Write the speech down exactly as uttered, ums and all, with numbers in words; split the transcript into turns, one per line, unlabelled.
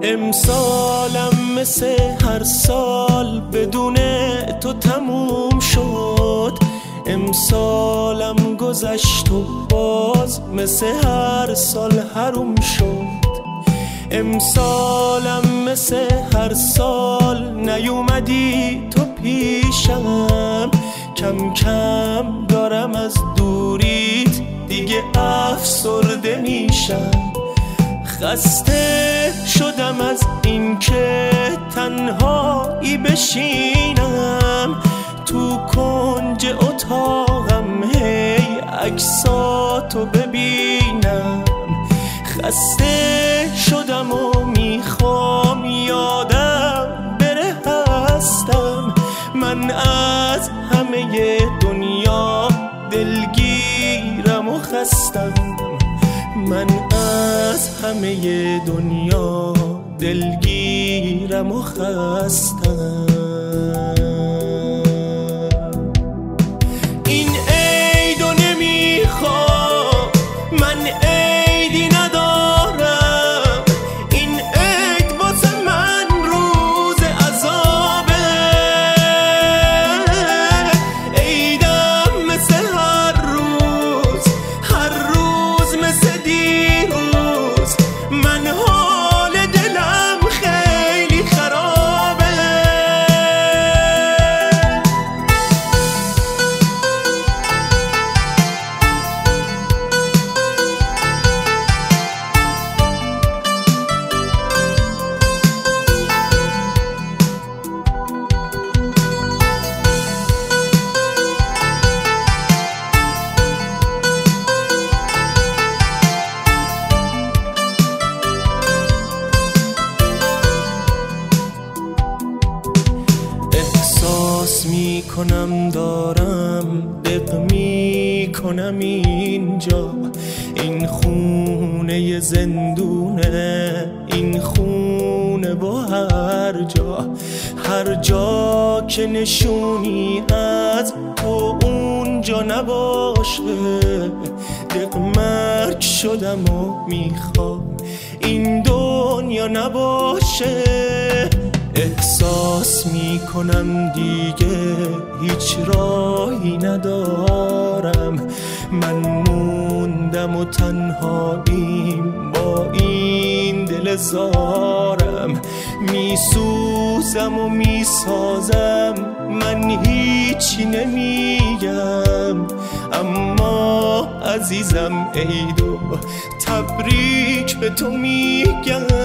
امسالم مثل هر سال بدون تو تموم شد، امسالم گذشت و باز مثل هر سال حروم شد. امسالم مثل هر سال نیومدی تو پیشم، کم کم دارم از دوریت دیگه افسرده میشم. خسته شدم از این که تنهایی بشینم تو کنج اتاقم هی عکساتو ببینم. خسته شدم و میخوام یادم بره هستم، من از همه دنیا دلگیرم و خستم، من از همه دنیا دلگیرم و خستم. این عیدو نمیخوام، من عیدی ندارم، این عید واسه من روز عذابه. عیدم مثل هر روز، هر روز مثل دیروز، من حال دلم خیلی خرابه. احساس میکنم دارم دق میکنم اینجا، این خونه زندونه، این خونه با هر جا، هر جا که نشونی از تو اونجا نباشه. دق مرگ شدم و میخوام این دنیا نباشه. احساس میکنم دیگه هیچ راهی ندارم، من موندم و تنهاییم با این دل زارم. میسوزم و میسازم، من هیچی نمیگم، اما عزیزم عیدو تبریک به تو میگم.